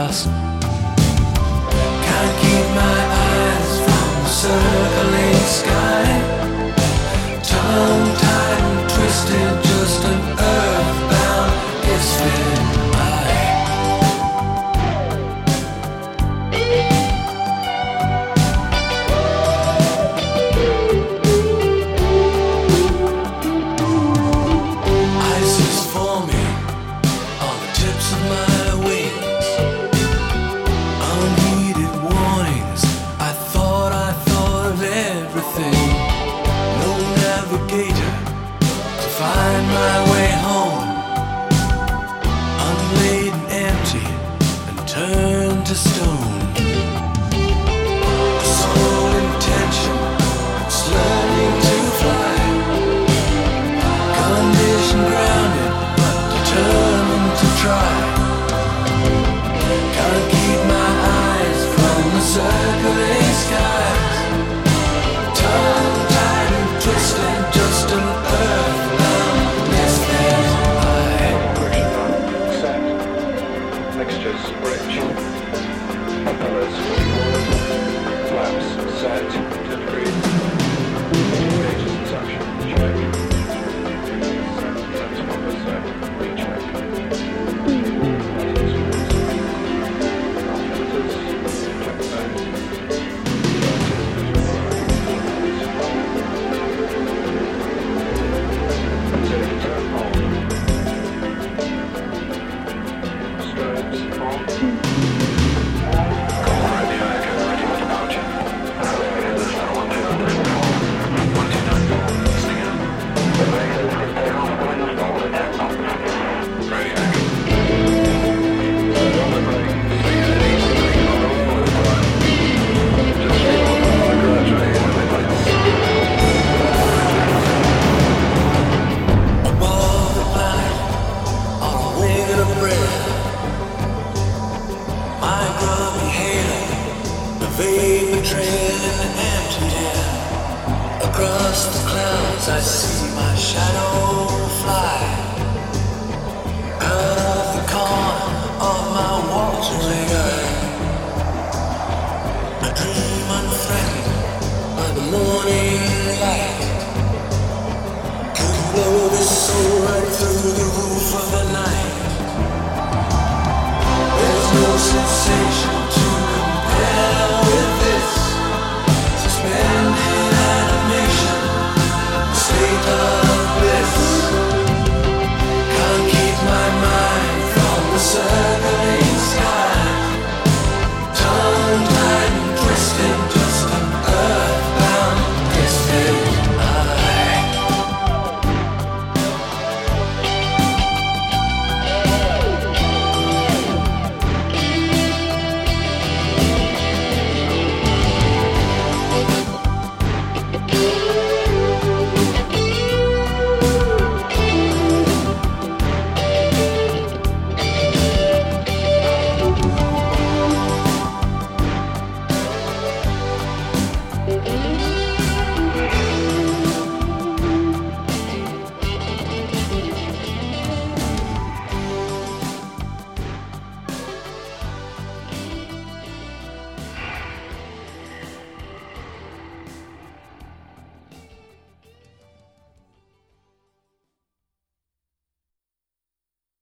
lost. Can't keep my eyes from the circling sky. Tongue-tied and twisted, just an earthbound distant eye. Ice is forming on the tips of my wings. Unheeded warnings, I thought of everything. No navigator to find my way home. Unladen, empty, and turned to stone. A sole intention, it's learning to fly. Condition grounded, but determined to try. Can't keep my eyes from the circling skies. Tongue-tied and twisted, just an earthbound misfit eye. Set. Mixtures rich. Propellers forward. Flaps set to degree. Gauges and suction check. Transformer set. Recheck. Filters. Check back. Turn on. Strobes on. Call radio echo ready for departure. Elevators are 1204. 1294. Listening in. Radio echo. On the brake. Speed at easy. On all the time. Just gradually Above the planet, on a wing of breath, my grubby halo, the vapor trail in the empty air. Across the clouds I see my shadow fly. Out of the corner of my watering eye, I dream